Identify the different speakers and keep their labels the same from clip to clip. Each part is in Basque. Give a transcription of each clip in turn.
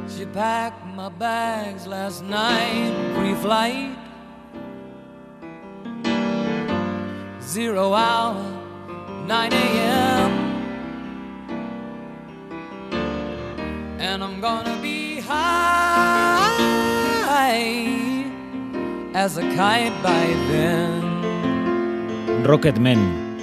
Speaker 1: She packed my bags last night, pre-flight. 0 hour, 9 a.m. And I'm gonna be high as a kite by then.
Speaker 2: Rocketman,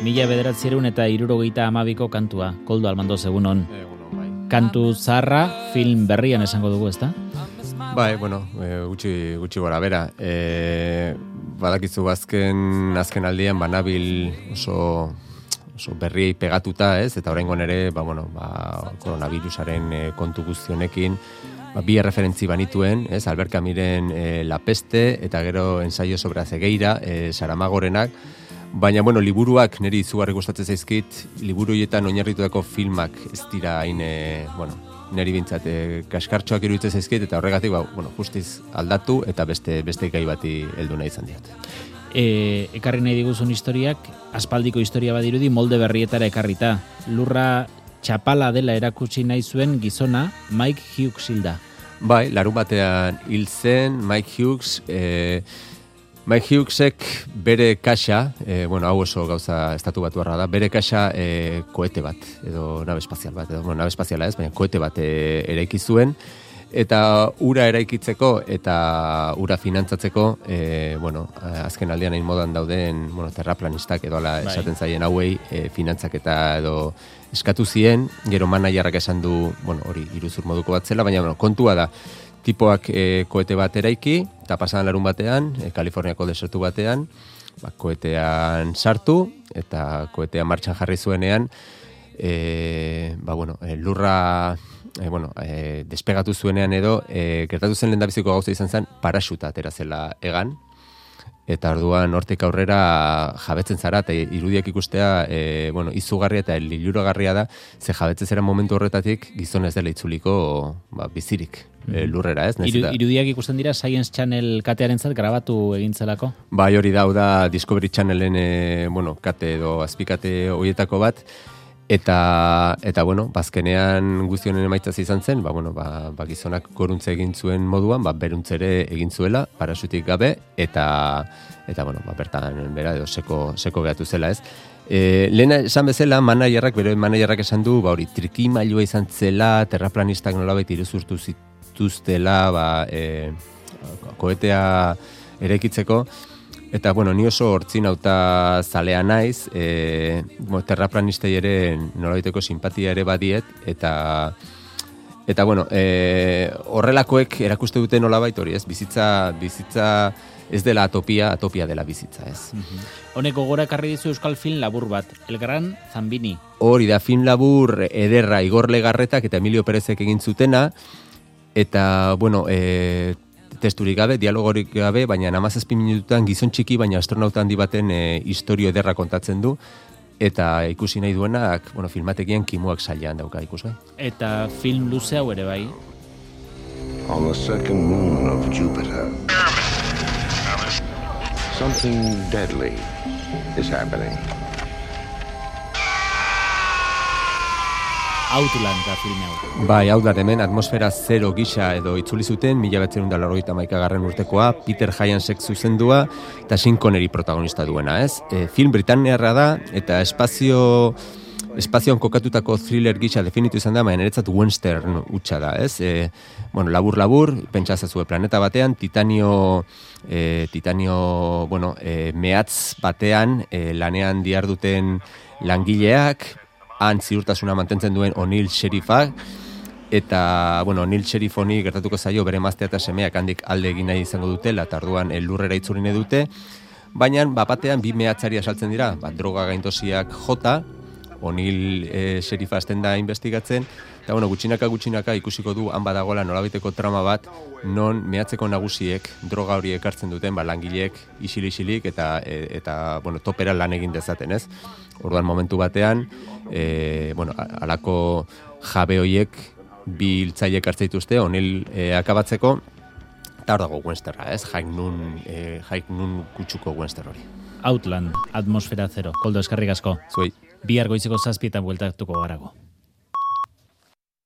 Speaker 2: 1972ko kantua, Koldo Almandoz egunon. Kantu zaharra, film berrian esango dugu, ezta?
Speaker 3: Bai, bueno, gutxi gora bera. Badakizu azken aldian banabil oso berriei pegatuta, ez? Eta oraingoan ere, koronavirusaren kontu guztionekin, bi erreferentzi banituen, ez? Albert Camusen La Peste eta gero Ensayo sobre la cegueira, Saramagorenak. Baina, liburuak niri izugarri gustatzen zaizkit, liburu horietan oinarritutako filmak ez dira hain, niri bintzat kaskartxoak iruditzen zaizkit, eta horregatik, justiz aldatu eta beste gai bati heldu nahi izan diat.
Speaker 2: Ekarri nahi diguzun historiak, aspaldiko historia badirudi molde berrietara ekarrita. Lurra txapala dela erakutsi nahi zuen gizona Mike Hughes hilda.
Speaker 3: Bai, larun batean hil zen Mike Hughes, Mike Hughesek bere kaxa, hau oso gauza estatu batuarra da, bere kaxa koete bat, edo nabe espazial bat, nabe espaziala ez, baina koete bat eraiki zuen, eta ura eraikitzeko eta ura finantzatzeko, azken aldean hain modan dauden terraplanistak edo ala esaten zaien hauei finantzaketa edo eskatu zien, gero managerrak esan du, hori iruzur moduko bat zela, baina kontua da, tipoak koete bat eraiki, eta pasadan larun batean, Kaliforniako desertu batean, koetean sartu, eta koetean martxan jarri zuenean, lurra despegatu zuenean edo, gertatu zen lehendabiziko gauza izan zen, paraxuta atera zela egan, eta orduan hortik aurrera jabetzen zara, eta irudiak ikustea, izugarria eta liluragarria da, ze jabetzen zera momentu horretatik gizon ez dela itzuliko bizirik lurrera, ez?
Speaker 2: Irudiak ikusten dira Science Channel katearentzat grabatu egintzelako?
Speaker 3: Bai, hori da Discovery Channelen kate edo azpikate horietako bat, eta bazkenean guztionen emaitzaz izan zen, gizonak goruntze egin zuen moduan, beruntzere egin zuela, paraxutik gabe, eta bertan bera edo seko gehatu zela, ez? Lehen esan bezala, bere managerrak esan du, hori trikimailua izan zela, terraplanistak nolabait iruzurtu zituztela, koetea eraikitzeko, eta, ni oso hortzinauta zalea naiz, terraplanistei ere nolabaiteko simpatia ere badiet, eta horrelakoek erakuste dute nolabait hori, ez? Bizitza ez dela atopia dela bizitza, ez?
Speaker 2: Honek gogora ekarri dizu euskal film labur bat, El Gran Zambini.
Speaker 3: Hori da, film labur ederra Igor Legarretak eta Emilio Perezek egin zutena, eta, testurik gabe, dialogorik gabe, baina 17 minututan gizon txiki, baina astronauta handi baten istorio ederra kontatzen du, eta ikusi nahi duenak, filmatekian kimuak sailean dauka ikusgai.
Speaker 2: Eta film luze hau ere bai?
Speaker 4: On the second moon of Jupiter, something deadly is happening.
Speaker 2: Outland da filme hau.
Speaker 3: Bai, Outland hemen atmosfera zero gisa edo itzuli zuten, 1981 urtekoa, Peter Hyansek zuzendua, eta Sean Connery protagonista duena, ez? Film britainiarra da, eta espazioan kokatutako thriller gisa definitu izan da, baina niretzat western hutsa da, ez? Labur, pentsazazue planeta batean, titanio mehatz batean, lanean diharduten langileak, han ziurtasuna mantentzen duen O'Neill Sheriffak, eta, O'Neill Sheriff honi gertatuko zaio bere emaztea eta semeak handik alde egin nahi izango dutela, eta orduan lurrera itzuline dute, baina batean bi mehatzari asaltzen dira, droga gaindosiak jota, O'Neill Sheriffa hasten da investigatzen, eta gutxinaka ikusiko du han badagoela nolabaiteko trama bat, non mehatzeko nagusiek droga hori ekartzen duten, langileek isilik eta topera lan egin dezaten, ez? Orduan momentu batean, alako jabe hoiek bi hiltzaileek hartzen dituzte, O'Neill akabatzeko, eta hor dago Westerra, ez? Jaik nun kutsuko Wester hori.
Speaker 2: Outland, atmosfera zero. Koldo, eskerrik asko.
Speaker 3: Zuei.
Speaker 2: Bihar goizeko 7 bueltatuko garago.